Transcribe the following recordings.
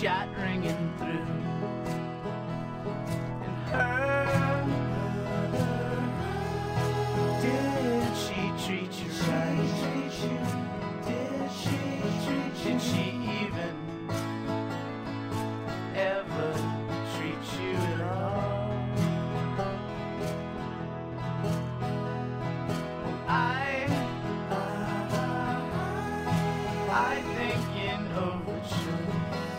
shot ringing through. And her, did she treat you right? Did she even ever treat you at all? I think in overtures,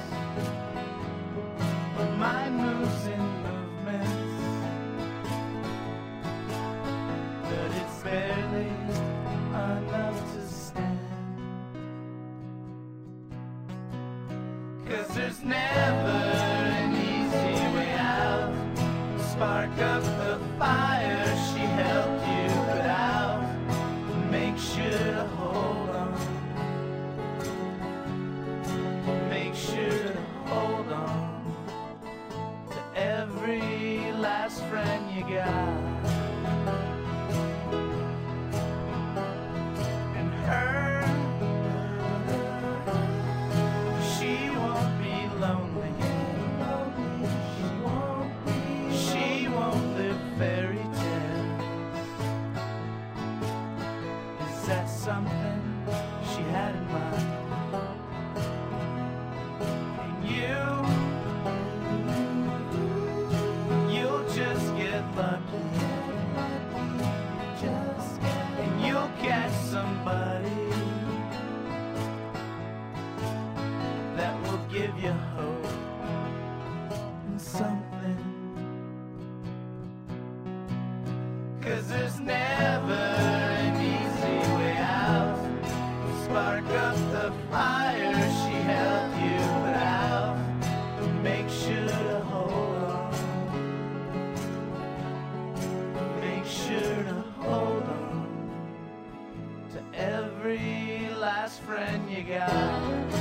but my moves and movements, but it's barely enough to stand. 'Cause there's never an easy way out. Spark up the fire she helped you put out. Make sure to hold on. Make sure to hold on to every last friend you got. And her, she won't be lonely. She won't live fairy tales. Is that something she had in mind? You'll just get lucky, and you'll catch somebody that will give you hope and something. 'Cause there's never an easy way out. Spark up the fire she helped you put out. Make sure to hold on. Make sure to hold on to every last friend you got.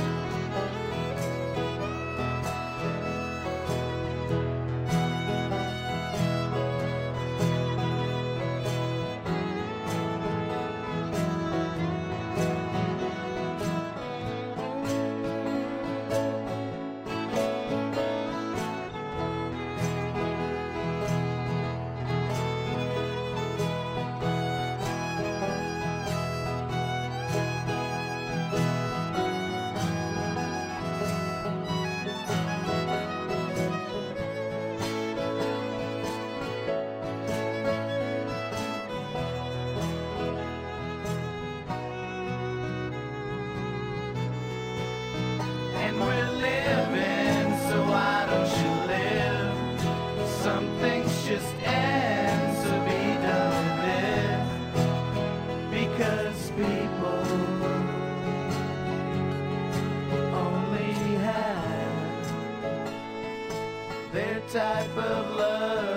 And we're living, so why don't you live? Some things just end, so be done with it. Because people only have their type of love.